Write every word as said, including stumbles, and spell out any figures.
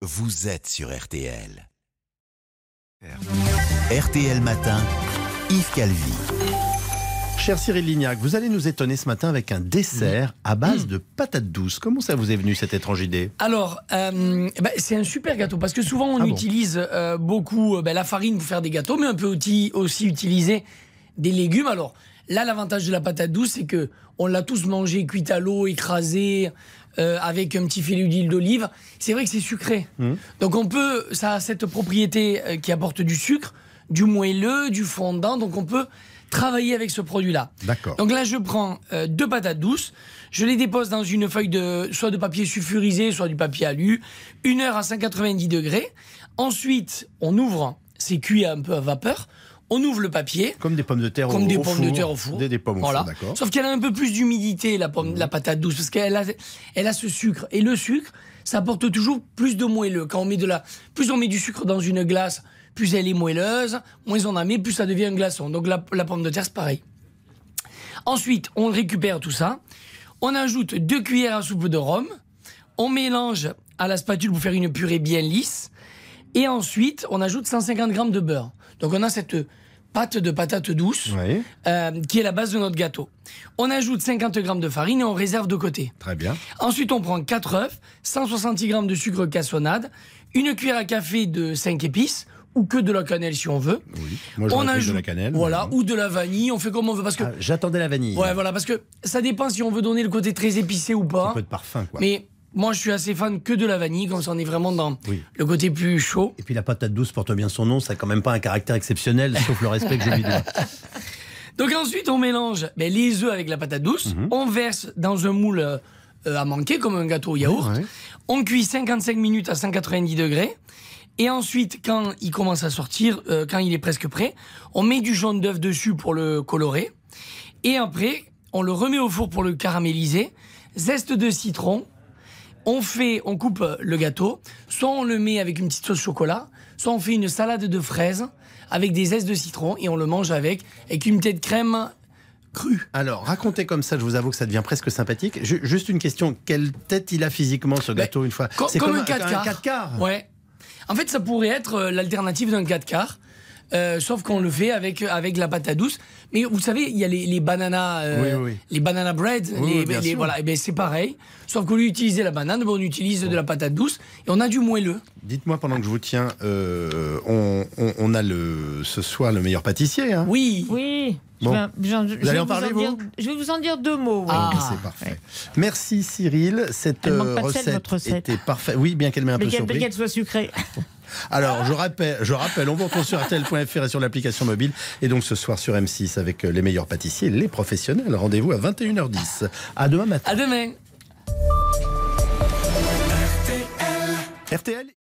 vous êtes sur R T L. R T L Matin, Yves Calvi. Cher Cyril Lignac, vous allez nous étonner ce matin avec un dessert à base de patates douces. Comment ça vous est venu cette étrange idée ? Alors, euh, bah, c'est un super gâteau parce que souvent on Ah bon utilise euh, beaucoup euh, bah, la farine pour faire des gâteaux, mais on peut aussi, aussi utiliser des légumes. Alors là, l'avantage de la patate douce, c'est que on l'a tous mangé cuite à l'eau, écrasé, euh, avec un petit filet d'huile d'olive. C'est vrai que c'est sucré. Mmh. Donc on peut, ça a cette propriété euh, qui apporte du sucre, du moelleux, du fondant. Donc on peut travailler avec ce produit-là. D'accord. Donc là, je prends euh, deux patates douces, je les dépose dans une feuille de soit de papier sulfurisé, soit du papier alu, une heure à cent quatre-vingt-dix degrés. Ensuite, on ouvre, c'est cuit un peu à vapeur. On ouvre le papier. Comme des pommes de terre comme au, des au pommes four. de terre au four. Des, des pommes au voilà. four, d'accord. Sauf qu'elle a un peu plus d'humidité, la, pomme, mmh. la patate douce, parce qu'elle a, elle a ce sucre. Et le sucre, ça apporte toujours plus de moelleux. Quand on met de la, plus on met du sucre dans une glace, plus elle est moelleuse, moins on en met, plus ça devient un glaçon. Donc la, la pomme de terre, c'est pareil. Ensuite, on récupère tout ça. On ajoute deux cuillères à soupe de rhum. On mélange à la spatule pour faire une purée bien lisse. Et ensuite, on ajoute cent cinquante grammes de beurre. Donc on a cette pâte de patate douce, oui. euh, qui est la base de notre gâteau. On ajoute cinquante grammes de farine et on réserve de côté. Très bien. Ensuite, on prend quatre œufs, cent soixante-dix grammes de sucre cassonade, une cuillère à café de cinq épices, ou que de la cannelle si on veut. Oui. Moi, j'aurais pris de la cannelle. Voilà, ou de la vanille, on fait comme on veut. Parce que, ah, j'attendais la vanille. Ouais, voilà, parce que ça dépend si on veut donner le côté très épicé ou pas. Un peu de parfum, quoi. Mais moi, je suis assez fan que de la vanille, comme ça on est vraiment dans oui. le côté plus chaud. Et puis la patate douce porte bien son nom, ça n'a quand même pas un caractère exceptionnel, sauf le respect que je lui dois. Donc ensuite, on mélange ben, les œufs avec la patate douce, mm-hmm. on verse dans un moule euh, à manquer, comme un gâteau au yaourt. Ouais. On cuit cinquante-cinq minutes à cent quatre-vingt-dix degrés. Et ensuite, quand il commence à sortir, euh, quand il est presque prêt, on met du jaune d'œuf dessus pour le colorer. Et après, on le remet au four pour le caraméliser. Zeste de citron. On fait, on coupe le gâteau. Soit on le met avec une petite sauce chocolat, soit on fait une salade de fraises avec des zestes de citron et on le mange avec, avec une petite crème crue. Alors, racontez comme ça, je vous avoue que ça devient presque sympathique. Je, juste une question, quelle tête il a physiquement ce gâteau ben, une fois ? C'est comme, comme un quatre quarts. Ouais. En fait, ça pourrait être l'alternative d'un quatre quarts, euh, sauf qu'on le fait avec, avec la patate douce. Mais vous savez, il y a les, les bananas, euh, oui, oui. les banana bread, oui, les, les, voilà, et ben c'est pareil. Sauf qu'au lieu d'utiliser la banane, on utilise bon. de la patate douce et on a du moelleux. Dites-moi pendant que je vous tiens, euh, on, on, on a le, ce soir le meilleur pâtissier. Hein oui. Oui. Bon. Je vais, je, vous allez en parler, vous dire, Je vais vous en dire deux mots. Oui. Ah, c'est parfait. Ouais. Merci Cyril. Cette euh, recette, sel, votre recette était parfaite. Oui, bien qu'elle m'ait un mais peu surpris. Mais qu'elle soit sucrée. Alors, je rappelle, je rappelle, on vous retrouve sur R T L point F R et sur l'application mobile. Et donc, ce soir sur M six avec les meilleurs pâtissiers, les professionnels. Rendez-vous à vingt et une heures dix. À demain matin. À demain. R T L. R T L.